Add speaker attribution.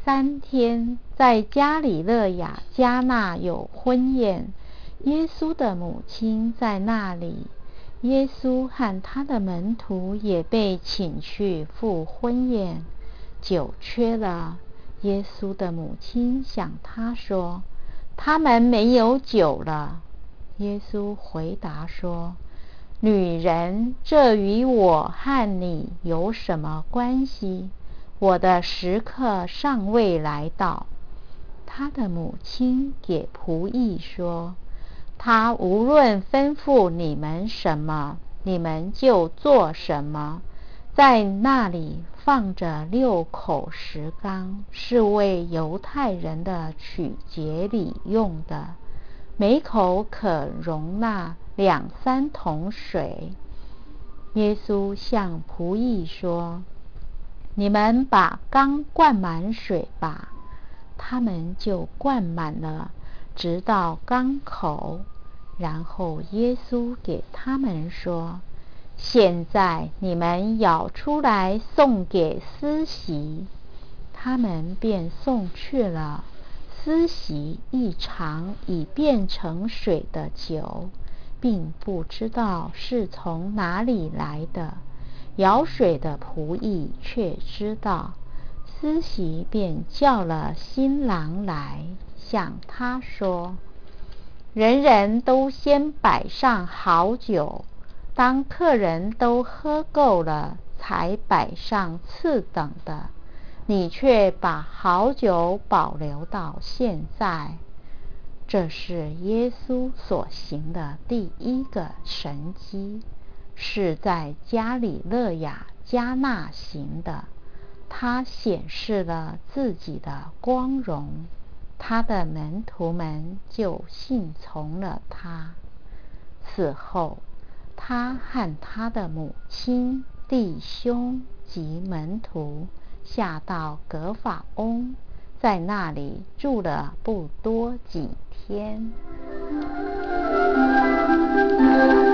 Speaker 1: 3天，在加里肋亚迦纳有婚宴，耶稣的母亲在那里。耶稣和他的门徒也被请去赴婚宴。酒缺了，耶稣的母亲向他说：“他们没有酒了。”耶稣回答说：“女人，这与我和你有什么关系？我的时刻尚未来到。”他的母亲给仆役说：“他无论吩咐你们什么，你们就做什么。”在那里放着6口石缸，是为犹太人的取节礼用的，每口可容纳2、3桶水。耶稣向仆役说：“你们把缸灌满水吧。”他们就灌满了，直到缸口。然后耶稣给他们说：“现在你们舀出来送给司席。”他们便送去了。司席一尝已变成水的酒，并不知道是从哪里来的，舀水的仆役却知道。司席便叫了新郎来，向他说：“人人都先摆上好酒，当客人都喝够了，才摆上次等的。你却把好酒保留到现在。”这是耶稣所行的第一个神迹，是在加里肋亚迦纳行的。他显示了自己的光荣，他的门徒们就信从了他。此后，他和他的母亲、弟兄及门徒下到葛法翁，在那里住了不多几天。